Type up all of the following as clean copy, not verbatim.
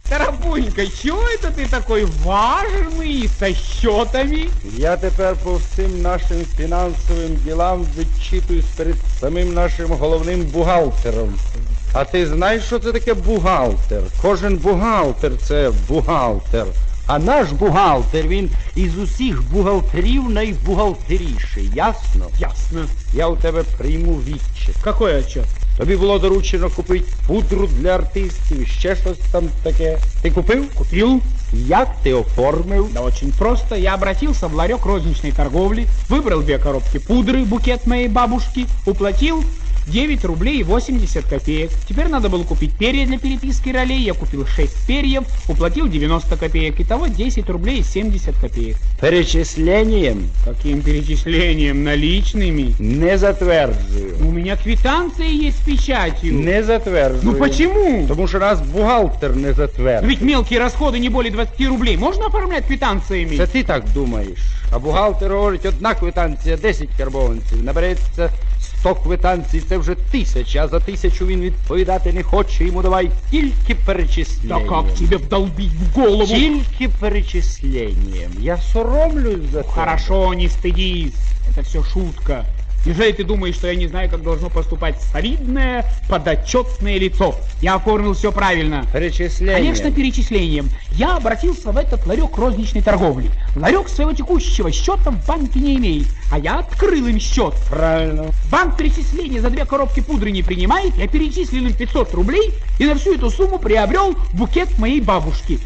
Тарапунька, чего это ты такой важный, со счетами? Я тепер по всім нашим фінансовим ділам відчитуюсь перед самим нашим головним бухгалтером. А ти знаєш, що це таке бухгалтер? Кожен бухгалтер – це бухгалтер. А наш бухгалтер, він із усіх бухгалтерів найбухгалтеріший. Ясно? Ясно. Я у тебе прийму відчит. Какой отчет? Тобі було доручено купити пудру для артистів, ще щось там таке. Ти купив? Купил. Як ти оформив? Да очень просто. Я обратился в ларек розничной торговли, выбрал 2 коробки пудры, букет моей бабушки, уплатил 9 рублей и 80 копеек. Теперь надо было купить перья для переписки ролей. Я купил 6 перьев, уплатил 90 копеек. Итого 10 рублей и 70 копеек. Перечисленням Каким перечислением? Наличными? не затверджую. У меня квитанция есть с печатью. Не затверджую. Ну почему? Тому що нас бухгалтер не Но затвердив. ведь мелкие расходы не более 20 рублей можно оформлять квитанциями? Це ти так думаєш. А бухгалтер говорить, одна квитанція 10 карбованців. Набереться 100 квитанцій, це вже 1000, а за 1000 він відповідати не хоче, йому давай тільки Да перечислення. как тебе вдолбить в голову? Тільки перечисленням. Я соромлюсь за це. Хорошо, не стыдись. Это все шутка. Неужели ты думаешь, что я не знаю, как должно поступать солидное, подотчетное лицо? Я оформил все правильно. Перечислення. Конечно, перечислением. Я обратился в этот ларек розничной торговли. Ларек своего текущего счета в банке не имеет, а я открыл им счет. Правильно. Банк перечисления за 2 коробки пудры не принимает, я перечислил им 500 рублей и на всю эту сумму приобрел букет моей бабушки.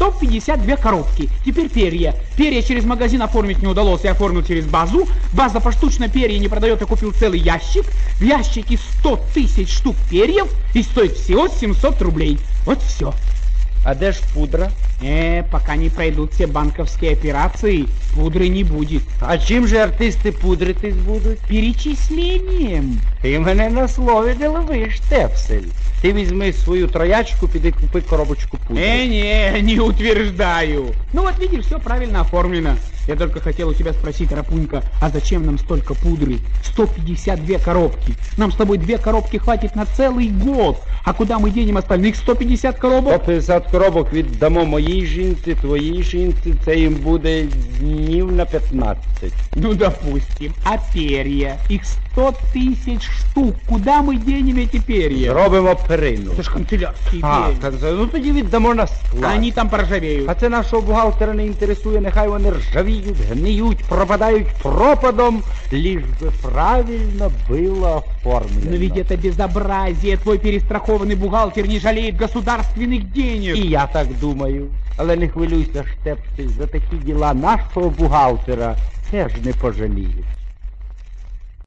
152 коробки. Теперь перья. Перья через магазин оформить не удалось, я оформил через базу. База поштучно перья не продает, я купил целый ящик. В ящике 100 тысяч штук перьев и стоит всего 700 рублей. Вот все. А де ж пудра? Пока не пройдут все банковские операции, пудры не будет. А чим же артисти пудритись будуть? Перечислением. Ти мене на слові не ловиш, Тепсель. Ти візьми свою троячку, піди купи коробочку пудри. Не утверждаю. Ну вот видишь, все правильно оформлено. Я только хотел у тебя спросить, Рапунька, а зачем нам столько пудры? 152 коробки. Нам с тобой 2 коробки хватит на целый год. А куда мы денем остальных 150 коробок? 150 коробок віддамо моїй жінці, твоїй жінці, це їм буде днів на 15. Ну, допустим. А перья? Их 100 тысяч штук. Куда мы денем эти перья? Зробимо перину. Это ж канцелярские А, перья. ну тоді віддамо на склад. Они там поржавеют. А це нашого бухгалтера не інтересує, нехай вони ржавіють, гниють, пропадають пропадом, лиш би правильно було оформлено. Но ведь это безобразие. Твой перестрахованный бухгалтер не жалеет государственных денег. І я так думаю. Але не хвилюйся, Штепсель, за такі діла нашого бухгалтера теж не пожаліють.